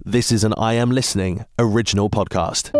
This is an I Am Listening original podcast.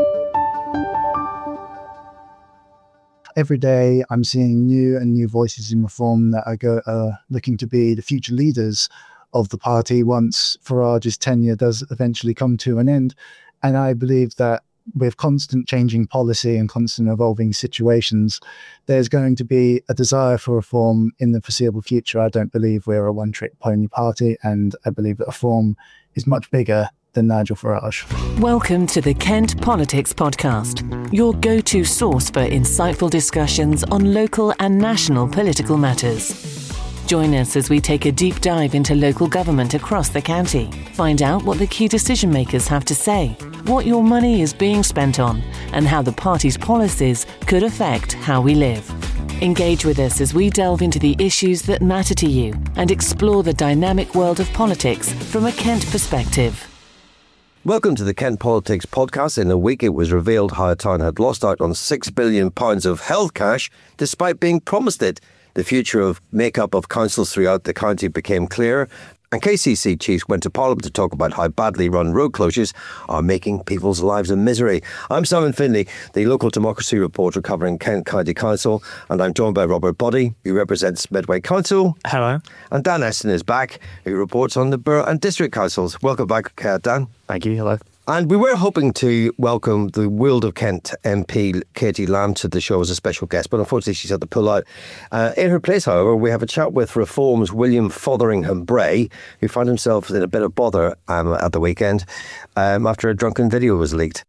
Every day I'm seeing new voices in reform that are looking to be the future leaders of the party once Farage's tenure does eventually come to an end. And I believe that with constant changing policy and constant evolving situations, there's going to be a desire for reform in the foreseeable future. I don't believe we're a one-trick pony party, and I believe that reform is much bigger than Nigel Farage. Welcome to the Kent Politics Podcast, your go-to source for insightful discussions on local and national political matters. Join us as we take a deep dive into local government across the county. Find out what the key decision makers have to say, what your money is being spent on, and how the party's policies could affect how we live. Engage with us as we delve into the issues that matter to you and explore the dynamic world of politics from a Kent perspective. Welcome to the Kent Politics Podcast. In a week, it was revealed how a town had lost out on £6 billion of health cash despite being promised it. The future of makeup of councils throughout the county became clear, and KCC chiefs went to Parliament to talk about how badly run road closures are making people's lives a misery. I'm Simon Finlay, the local democracy reporter covering Kent County Council, and I'm joined by Robert Boddy, who represents Medway Council. Hello. And Dan Eston is back, who reports on the Borough and District Councils. Welcome back, Dan. Thank you. Hello. And we were hoping to welcome the Weald of Kent MP, Katie Lamb, to the show as a special guest, but unfortunately she's had to pull out. In her place, however, we have a chat with Reform's William Fotheringham Bray, who found himself in a bit of bother at the weekend after a drunken video was leaked.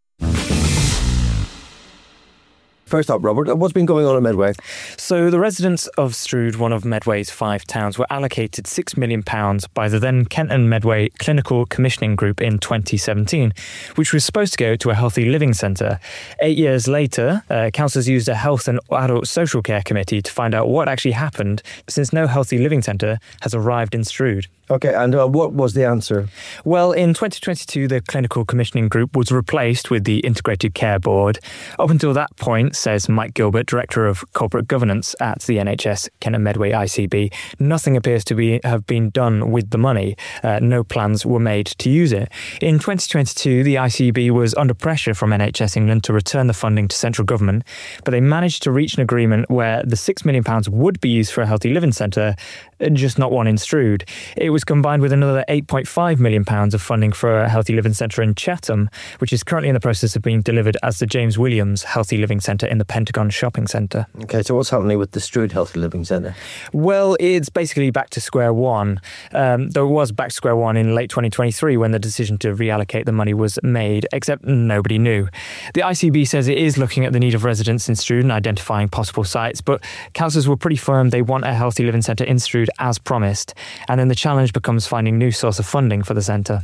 First up, Robert, what's been going on at Medway? So the residents of Strood, one of Medway's 5 towns, were allocated £6 million by the then Kent and Medway Clinical Commissioning Group in 2017, which was supposed to go to a healthy living centre. 8 years later, councillors used a health and adult social care committee to find out what actually happened, since no healthy living centre has arrived in Strood. OK, and what was the answer? Well, in 2022, the Clinical Commissioning Group was replaced with the Integrated Care Board. Up until that point, says Mike Gilbert, Director of Corporate Governance at the NHS Kent and Medway ICB, nothing appears to have been done with the money. No plans were made to use it. In 2022, the ICB was under pressure from NHS England to return the funding to central government, but they managed to reach an agreement where the £6 million would be used for a healthy living centre, just not one in Strood. It was combined with another £8.5 million of funding for a healthy living centre in Chatham, which is currently in the process of being delivered as the James Williams Healthy Living Centre in the Pentagon Shopping Centre. OK, so what's happening with the Strood Healthy Living Centre? Well, it's basically back to square one. Though it was back to square one in late 2023 when the decision to reallocate the money was made, except nobody knew. The ICB says it is looking at the need of residents in Strood and identifying possible sites, but councillors were pretty firm they want a healthy living centre in Strood as promised, and then the challenge becomes finding new source of funding for the centre.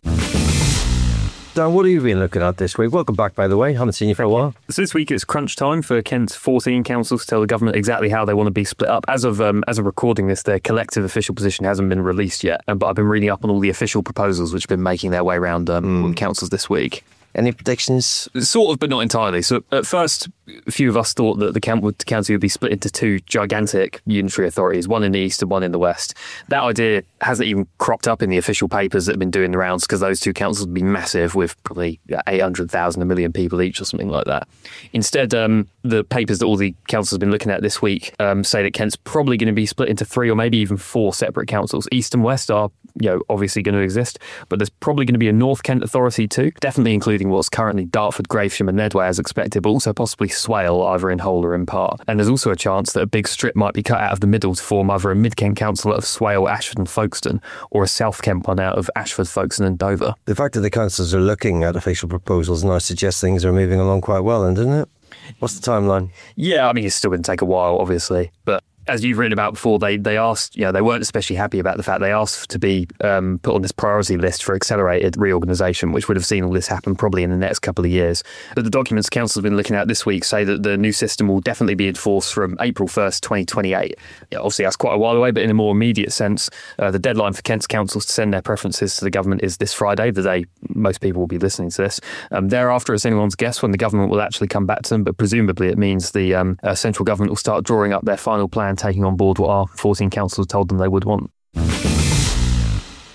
Dan, what have you been looking at this week? Welcome back, by the way. Haven't seen you for a while. So this week it's crunch time for Kent's 14 councils to tell the government exactly how they want to be split up. As of recording this, their collective official position hasn't been released yet, but I've been reading up on all the official proposals which have been making their way around councils this week. Any predictions? Sort of, but not entirely. So at first, a few of us thought that the county would be split into 2 gigantic unitary authorities, one in the east and one in the west. That idea hasn't even cropped up in the official papers that have been doing the rounds, because those 2 councils would be massive, with probably 800,000, 1 million people each or something like that. Instead, the papers that all the councils have been looking at this week say that Kent's probably going to be split into 3 or maybe even 4 separate councils. East and west are obviously going to exist, but there's probably going to be a North Kent authority too, definitely including what's currently Dartford, Gravesham and Medway as expected, but also possibly Swale, either in whole or in part. And there's also a chance that a big strip might be cut out of the middle to form either a Mid-Kent council of Swale, Ashford and Folkestone, or a South Kent one out of Ashford, Folkestone and Dover. The fact that the councils are looking at official proposals now suggests things are moving along quite well, then, doesn't it? What's the timeline? Yeah, I mean, it's still going to take a while, obviously, but as you've written about before, they asked, they weren't especially happy about the fact they asked to be put on this priority list for accelerated reorganisation, which would have seen all this happen probably in the next couple of years. But the documents Council have been looking at this week say that the new system will definitely be enforced from April 1st, 2028. Obviously, that's quite a while away, but in a more immediate sense, the deadline for Kent's councils to send their preferences to the government is this Friday, the day most people will be listening to this. Thereafter, it's anyone's guess when the government will actually come back to them, but presumably it means the central government will start drawing up their final plan, taking on board what our 14 councils told them they would want.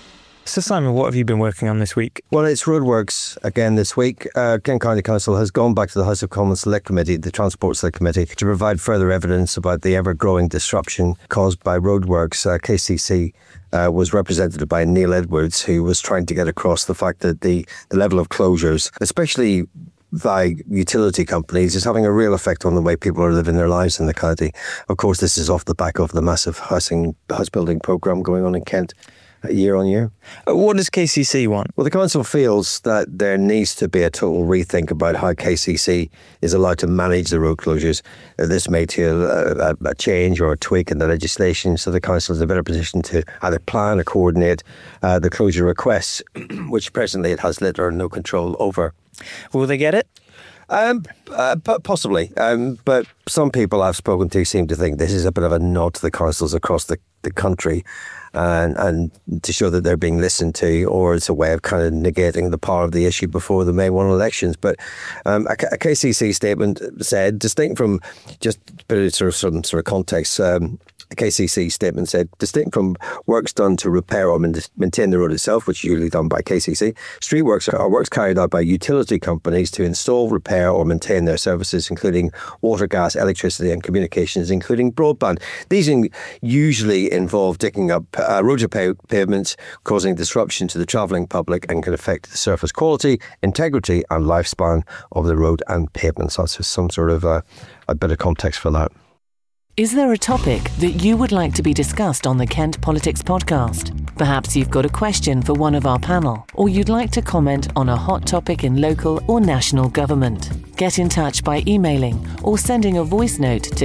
So Simon, what have you been working on this week? Well, it's roadworks again this week. Kent County Council has gone back to the House of Commons Select Committee, the Transport Select Committee, to provide further evidence about the ever-growing disruption caused by roadworks. KCC was represented by Neil Edwards, who was trying to get across the fact that the level of closures, especially by utility companies, is having a real effect on the way people are living their lives in the county. Of course, this is off the back of the massive house building programme going on in Kent year on year. What does KCC want? Well, the council feels that there needs to be a total rethink about how KCC is allowed to manage the road closures. This may to a change or a tweak in the legislation, so the council is in a better position to either plan or coordinate the closure requests, which presently it has little or no control over. Will they get it? Possibly. But some people I've spoken to seem to think this is a bit of a nod to the councils across the country and to show that they're being listened to, or it's a way of kind of negating the power of the issue before the May 1 elections. But a KCC statement said, distinct from just some sort of context, the KCC statement said, distinct from works done to repair or maintain the road itself, which is usually done by KCC, street works are works carried out by utility companies to install, repair or maintain their services, including water, gas, electricity and communications, including broadband. These usually involve digging up roads or pavements, causing disruption to the travelling public, and can affect the surface quality, integrity and lifespan of the road and pavements. That's just some sort of a bit of context for that. Is there a topic that you would like to be discussed on the Kent Politics podcast? Perhaps you've got a question for one of our panel, or you'd like to comment on a hot topic in local or national government. Get in touch by emailing or sending a voice note to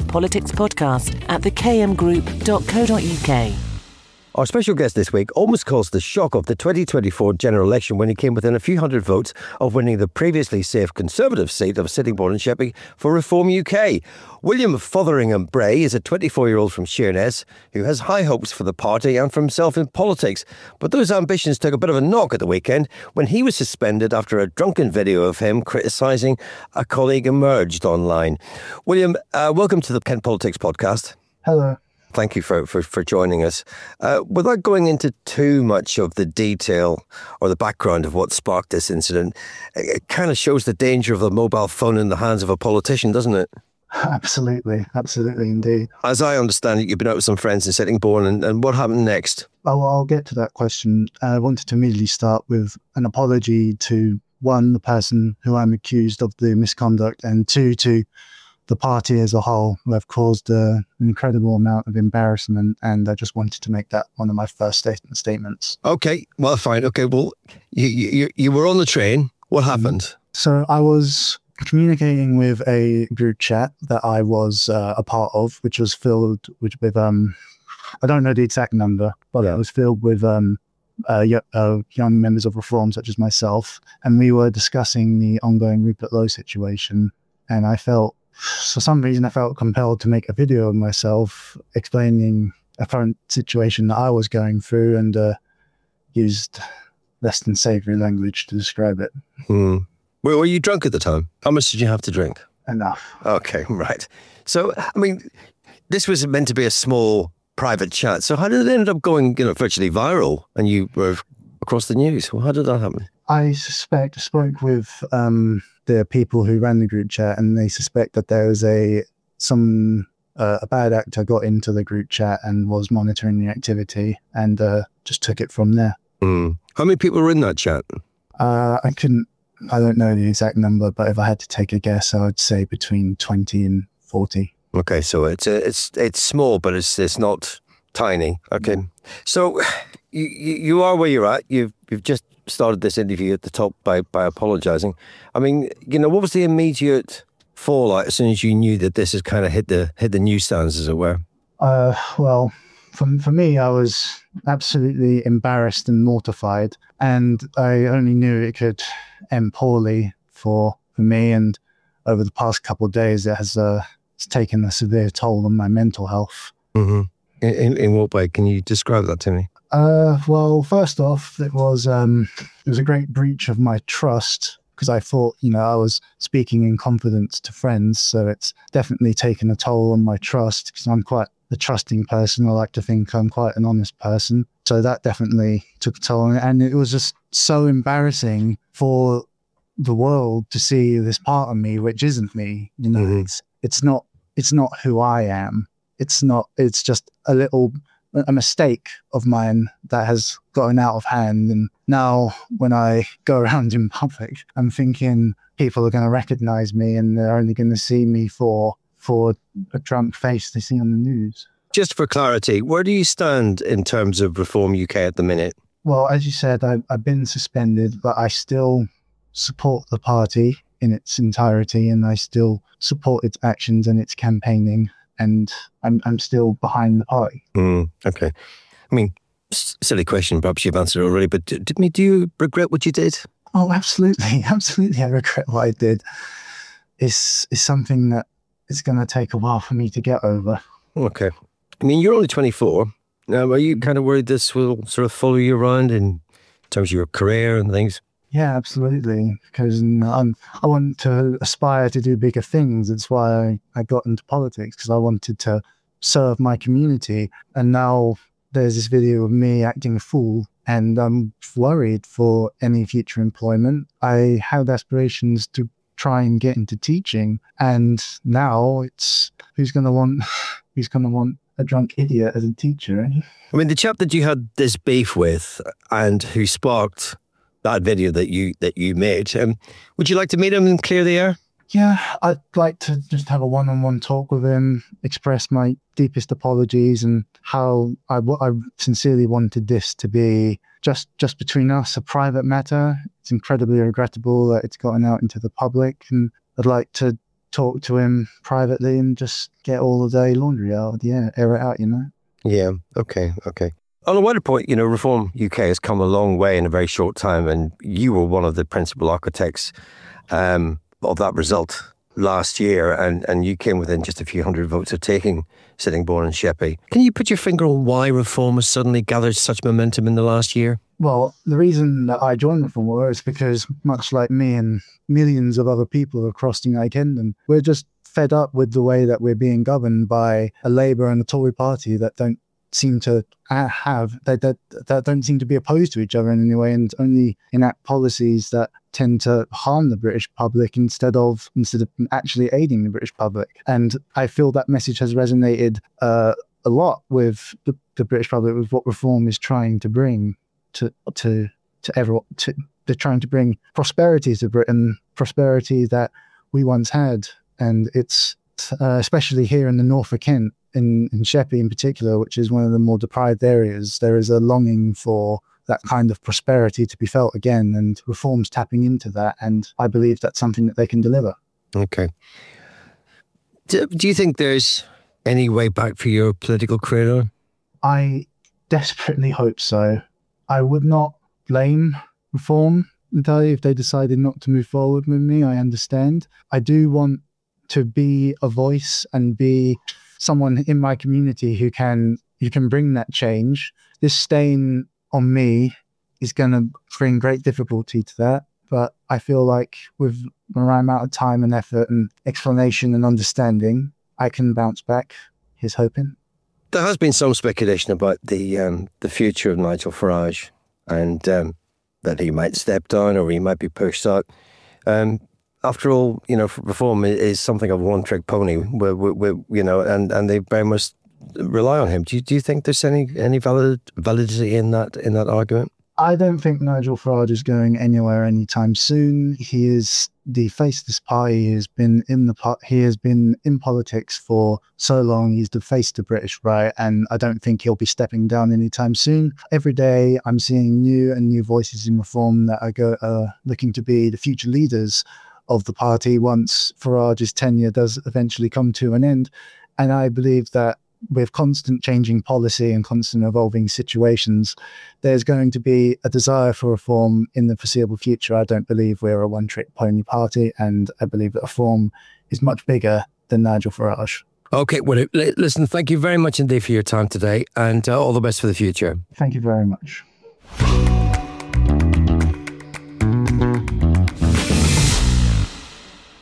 kentpoliticspodcast@thekmgroup.co.uk. Our special guest this week almost caused the shock of the 2024 general election when he came within a few hundred votes of winning the previously safe Conservative seat of Sittingbourne and Sheppey for Reform UK. William Fotheringham Bray is a 24-year-old from Sheerness who has high hopes for the party and for himself in politics. But those ambitions took a bit of a knock at the weekend when he was suspended after a drunken video of him criticising a colleague emerged online. William, welcome to the Kent Politics podcast. Hello. Thank you for joining us. Without going into too much of the detail or the background of what sparked this incident, it kind of shows the danger of the mobile phone in the hands of a politician, doesn't it? Absolutely indeed. As I understand it, you've been out with some friends in Sittingbourne, and what happened next? Oh, well, I'll get to that question. I wanted to immediately start with an apology to, one, the person who I'm accused of the misconduct, and two, to the party as a whole, who have caused an incredible amount of embarrassment, and I just wanted to make that one of my first statements. Okay, well, fine. Okay, well, you were on the train. What happened? So I was communicating with a group chat that I was a part of, which was filled with I don't know the exact number, but it was filled with young members of Reform, such as myself, and we were discussing the ongoing Rupert Lowe situation, and for some reason, I felt compelled to make a video of myself explaining a current situation that I was going through, and used less than savoury language to describe it. Were you drunk at the time? How much did you have to drink? Enough. Okay, right. So, I mean, this was meant to be a small private chat. So how did it end up going, virtually viral, and you were across the news? Well, how did that happen? I spoke with the people who ran the group chat, and they suspect that there was a bad actor got into the group chat and was monitoring the activity, and just took it from there. How many people were in that chat? I don't know the exact number, but if I had to take a guess, I would say between 20 and 40. Okay, so it's small, but it's not tiny. Okay, so you are where you're at. You've just started this interview at the top by apologising. I mean, what was the immediate fallout as soon as you knew that this has kind of hit the newsstands, as it were? Well, for me, I was absolutely embarrassed and mortified, and I only knew it could end poorly for me. And over the past couple of days, it's taken a severe toll on my mental health. Mm-hmm. In what way? Can you describe that to me? Well, first off, it was a great breach of my trust, because I thought, I was speaking in confidence to friends. So it's definitely taken a toll on my trust, because I'm quite a trusting person. I like to think I'm quite an honest person. So that definitely took a toll. And it was just so embarrassing for the world to see this part of me, which isn't me. You know, it's not who I am. It's just a mistake of mine that has gotten out of hand. And now when I go around in public, I'm thinking people are going to recognize me and they're only going to see me for a drunk face they see on the news. Just for clarity, where do you stand in terms of Reform UK at the minute? Well, as you said, I've been suspended, but I still support the party in its entirety, and I still support its actions and its campaigning, and I'm still behind the party. Okay. I mean, silly question, perhaps you've answered it already, but do you regret what you did? Oh, absolutely. Absolutely, I regret what I did. It's something that it's going to take a while for me to get over. Okay. I mean, you're only 24. Now, are you kind of worried this will sort of follow you around in terms of your career and things? Yeah, absolutely. Because I want to aspire to do bigger things. That's why I got into politics, because I wanted to serve my community. And now there's this video of me acting a fool, and I'm worried for any future employment. I had aspirations to try and get into teaching, and now it's who's going to want a drunk idiot as a teacher, eh? I mean, the chap that you had this beef with and who sparked that video that you made, would you like to meet him and clear the air? Yeah, I'd like to just have a one-on-one talk with him, express my deepest apologies and how I sincerely wanted this to be just between us, a private matter. It's incredibly regrettable that it's gotten out into the public, and I'd like to talk to him privately and just get all the dirty laundry out, air it out, you know? Yeah, okay. On a wider point, you know, Reform UK has come a long way in a very short time, and you were one of the principal architects of that result last year, and you came within just a few hundred votes of taking Sittingbourne and Sheppey. Can you put your finger on why Reform has suddenly gathered such momentum in the last year? Well, the reason that I joined Reform is because, much like me and millions of other people across the United Kingdom, we're just fed up with the way that we're being governed by a Labour and a Tory party that don't seem to that don't seem to be opposed to each other in any way, and only enact policies that tend to harm the British public instead of actually aiding the British public. And I feel that message has resonated a lot with the British public, with what Reform is trying to bring to everyone. They're trying to bring prosperity to Britain, prosperity that we once had, and it's especially here in the north of Kent, in Sheppey in particular, which is one of the more deprived areas. There is a longing for that kind of prosperity to be felt again, and Reform's tapping into that, and I believe that's something that they can deliver. Okay. Do you think there's any way back for your political career? I desperately hope so. I would not blame Reform entirely if they decided not to move forward with me. I understand. I do want to be a voice and be someone in my community who can bring that change. This stain on me is going to bring great difficulty to that, but I feel like with the right amount of time and effort and explanation and understanding, I can bounce back. Here's hoping. There has been some speculation about the future of Nigel Farage, and that he might step down or he might be pushed out. After all, you know, Reform is something of a one-trick pony, you know, and they very much rely on him. Do you think there's any validity in that argument? I don't think Nigel Farage is going anywhere anytime soon. He is the face of this party. He has been in politics for so long. He's the face of the British right, and I don't think he'll be stepping down anytime soon. Every day, I'm seeing new voices in Reform that are looking to be the future leaders of the party once Farage's tenure does eventually come to an end. And I believe that with constant changing policy and constant evolving situations, there's going to be a desire for reform in the foreseeable future. I don't believe we're a one-trick pony party, and I believe that Reform is much bigger than Nigel Farage. Okay, well, listen, thank you very much indeed for your time today, and all the best for the future. Thank you very much.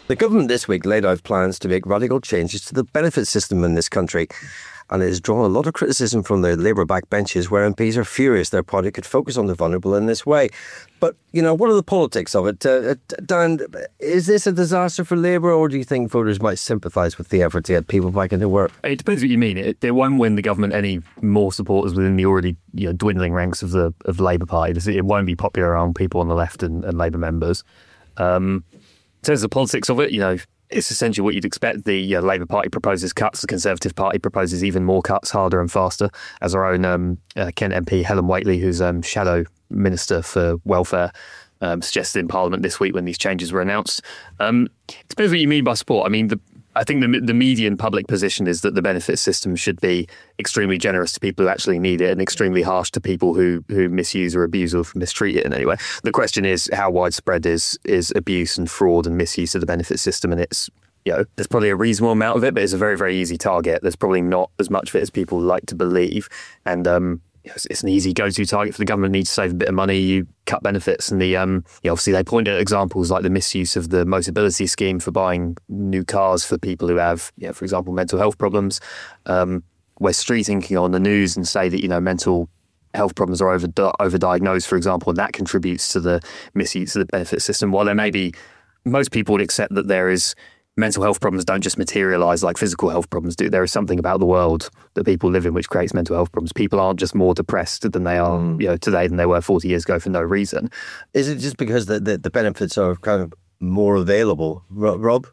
The government this week laid out plans to make radical changes to the benefit system in this country, and it has drawn a lot of criticism from the Labour backbenches, where MPs are furious their party could focus on the vulnerable in this way. But, what are the politics of it? Dan, is this a disaster for Labour, or do you think voters might sympathise with the effort to get people back into work? It depends what you mean. It won't win the government any more supporters within the already dwindling ranks of the Labour Party. It won't be popular around people on the left and Labour members. In terms of the politics of it, it's essentially what you'd expect. The Labour Party proposes cuts. The Conservative Party proposes even more cuts, harder and faster. As our own Kent MP Helen Whately, who's Shadow Minister for Welfare, suggested in Parliament this week when these changes were announced. It depends what you mean by support. I mean, I think the median public position is that the benefit system should be extremely generous to people who actually need it and extremely harsh to people who misuse or abuse or mistreat it in any way. The question is how widespread is abuse and fraud and misuse of the benefit system, and it's there's probably a reasonable amount of it, but it's a very, very easy target. There's probably not as much of it as people like to believe, and it's an easy go-to target for the government. Need to save a bit of money, you cut benefits, and obviously they point at examples like the misuse of the Motability scheme for buying new cars for people who have, for example, mental health problems. We're street thinking on the news and say that mental health problems are overdiagnosed, for example, and that contributes to the misuse of the benefit system. While there may be, most people would accept that there is. Mental health problems don't just materialise like physical health problems do. There is something about the world that people live in which creates mental health problems. People aren't just more depressed than they are today than they were 40 years ago for no reason. Is it just because the benefits are kind of more available? Rob?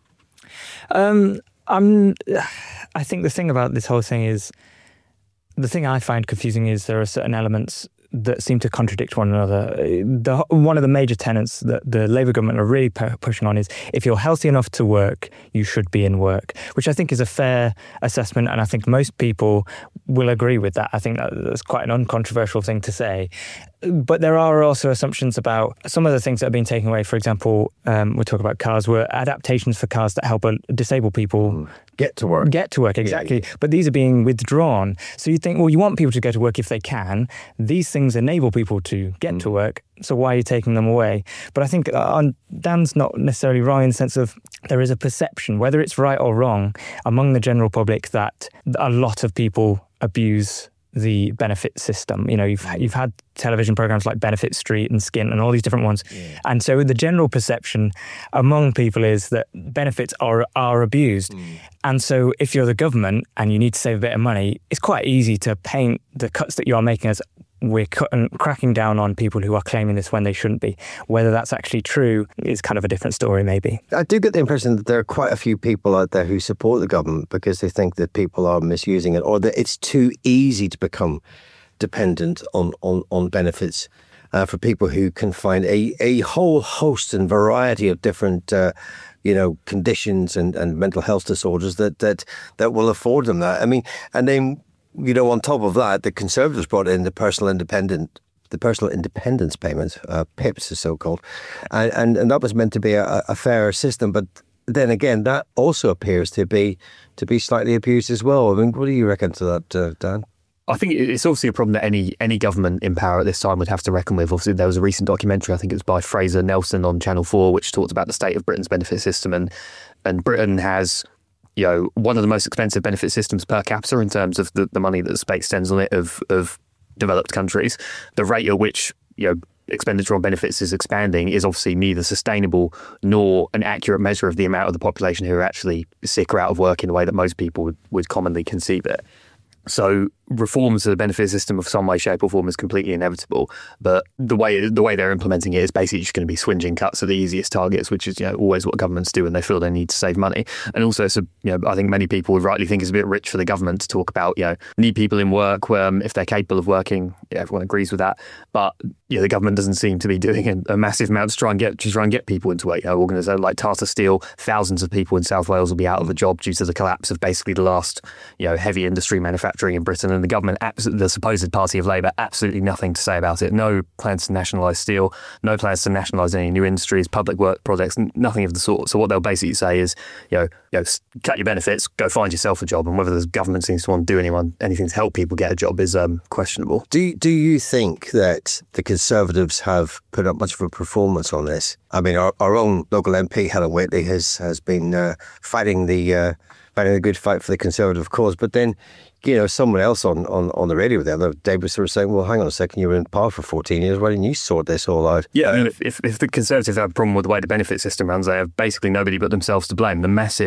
I think the thing about this whole thing is, the thing I find confusing is there are certain elements that seem to contradict one another. One of the major tenets that the Labour government are really pushing on is if you're healthy enough to work, you should be in work, which I think is a fair assessment, and I think most people will agree with that. I think that's quite an uncontroversial thing to say. But there are also assumptions about some of the things that have been taken away. For example, we talk about cars, were adaptations for cars that help disabled people get to work. Exactly. Yeah. But these are being withdrawn. So you think, well, you want people to go to work if they can. These things enable people to get to work. So why are you taking them away? But I think Dan's not necessarily wrong in the sense of there is a perception, whether it's right or wrong, among the general public that a lot of people abuse the benefit system. You've had television programs like Benefit Street and Skin and all these different ones. Yeah. And so the general perception among people is that benefits are abused. And so if you're the government and you need to save a bit of money, it's quite easy to paint the cuts that you are making as we're cracking down on people who are claiming this when they shouldn't be. Whether that's actually true is kind of a different story, maybe. I do get the impression that there are quite a few people out there who support the government because they think that people are misusing it, or that it's too easy to become dependent on benefits for people who can find a whole host and variety of different conditions and mental health disorders that will afford them that. I mean, and then on top of that, the Conservatives brought in the personal independence payment, PIPs is so called, and that was meant to be a fairer system. But then again, that also appears to be slightly abused as well. I mean, what do you reckon to that, Dan? I think it's obviously a problem that any government in power at this time would have to reckon with. Obviously, there was a recent documentary, I think it was by Fraser Nelson on Channel 4, which talked about the state of Britain's benefit system, and Britain has one of the most expensive benefit systems per capita in terms of the money that the state spends on it of developed countries. The rate at which expenditure on benefits is expanding is obviously neither sustainable nor an accurate measure of the amount of the population who are actually sick or out of work in the way that most people would commonly conceive it. So reforms to the benefit system of some way, shape or form is completely inevitable. But the way they're implementing it is basically just going to be swinging cuts at the easiest targets, which is always what governments do when they feel they need to save money. And also, I think many people would rightly think it's a bit rich for the government to talk about need people in work if they're capable of working. Everyone agrees with that. But the government doesn't seem to be doing a massive amount to try and get people into work. Organisations like Tata Steel, thousands of people in South Wales will be out of a job due to the collapse of basically the last heavy industry manufacturing manufacturing in Britain, and the government, the supposed party of Labour, absolutely nothing to say about it. No plans to nationalise steel, no plans to nationalise any new industries, public work projects, nothing of the sort. So what they'll basically say is, cut your benefits, go find yourself a job, and whether the government seems to want to do anything to help people get a job is questionable. Do you think that the Conservatives have put up much of a performance on this? I mean, our own local MP, Helen Whately, has been fighting the good fight for the Conservative cause, but then, someone else on the radio the other day was sort of saying, well, hang on a second, you were in power for 14 years, why didn't you sort this all out? Yeah, and if the Conservatives have a problem with the way the benefit system runs, they have basically nobody but themselves to blame.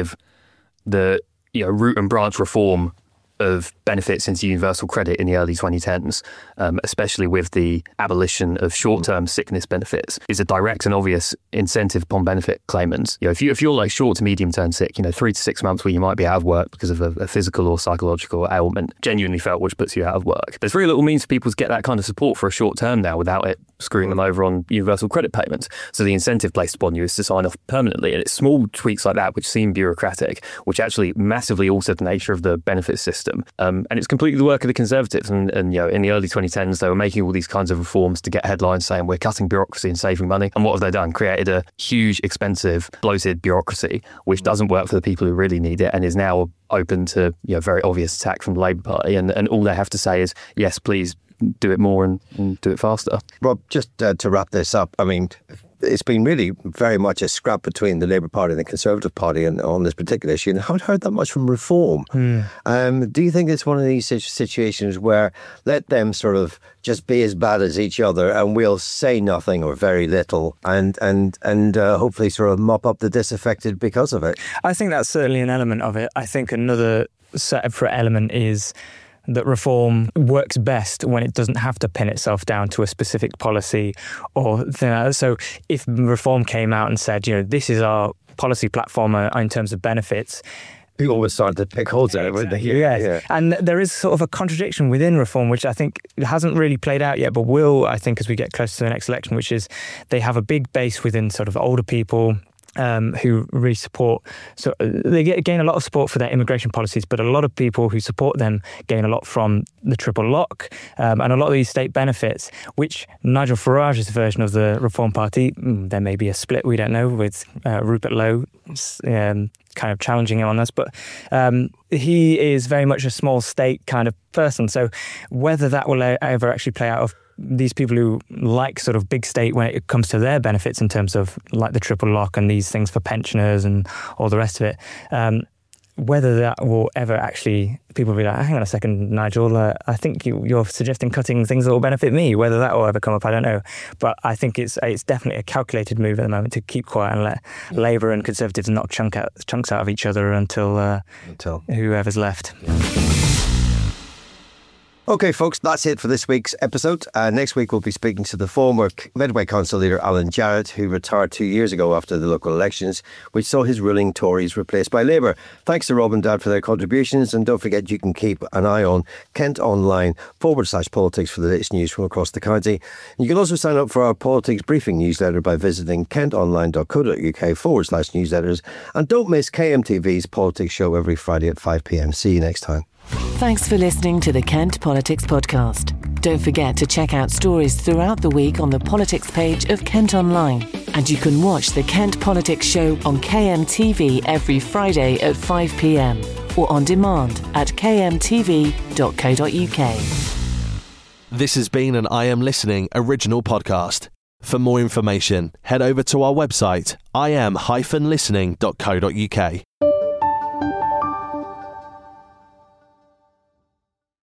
The root and branch reform of benefits into universal credit in the early 2010s, especially with the abolition of short-term sickness benefits, is a direct and obvious incentive upon benefit claimants. If you're like short to medium-term sick, 3 to 6 months where you might be out of work because of a physical or psychological ailment, genuinely felt, which puts you out of work. There's very little means for people to get that kind of support for a short term now without it screwing them over on universal credit payments. So the incentive placed upon you is to sign off permanently. And it's small tweaks like that which seem bureaucratic, which actually massively alter the nature of the benefit system. And it's completely the work of the Conservatives. And in the early 2010s, they were making all these kinds of reforms to get headlines saying we're cutting bureaucracy and saving money. And what have they done? Created a huge, expensive, bloated bureaucracy, which doesn't work for the people who really need it and is now open to very obvious attack from the Labour Party. And all they have to say is, yes, please do it more and do it faster. Rob, just to wrap this up, I mean, it's been really very much a scrap between the Labour Party and the Conservative Party on this particular issue, and I haven't heard that much from Reform. Do you think it's one of these situations where let them sort of just be as bad as each other and we'll say nothing or very little and hopefully sort of mop up the disaffected because of it? I think that's certainly an element of it. I think another separate element is that Reform works best when it doesn't have to pin itself down to a specific policy or thing. So if Reform came out and said, this is our policy platform in terms of benefits, people would start to pick holes out of it. Yeah. And there is sort of a contradiction within Reform, which I think hasn't really played out yet, but will, I think, as we get closer to the next election, which is they have a big base within sort of older people, who really support, so they gain a lot of support for their immigration policies, but a lot of people who support them gain a lot from the triple lock and a lot of these state benefits, which Nigel Farage's version of the Reform Party, there may be a split, we don't know, with Rupert Lowe kind of challenging him on this, but he is very much a small state kind of person. So whether that will ever actually play out of these people who like sort of big state when it comes to their benefits in terms of like the triple lock and these things for pensioners and all the rest of it, whether that will ever actually, people will be like, hang on a second, Nigel, I think you're suggesting cutting things that will benefit me. Whether that will ever come up, I don't know. But I think it's definitely a calculated move at the moment to keep quiet and let Labour and Conservatives knock chunks out of each other until whoever's left. Okay, folks, that's it for this week's episode. Next week, we'll be speaking to the former Medway Council leader, Alan Jarrett, who retired 2 years ago after the local elections, which saw his ruling Tories replaced by Labour. Thanks to Rob and Dad for their contributions. And don't forget, you can keep an eye on KentOnline/politics for the latest news from across the county. You can also sign up for our politics briefing newsletter by visiting kentonline.co.uk/newsletters. And don't miss KMTV's politics show every Friday at 5 p.m. See you next time. Thanks for listening to the Kent Politics Podcast. Don't forget to check out stories throughout the week on the politics page of Kent Online. And you can watch the Kent Politics Show on KMTV every Friday at 5 p.m. or on demand at kmtv.co.uk. This has been an I Am Listening original podcast. For more information, head over to our website, im-listening.co.uk.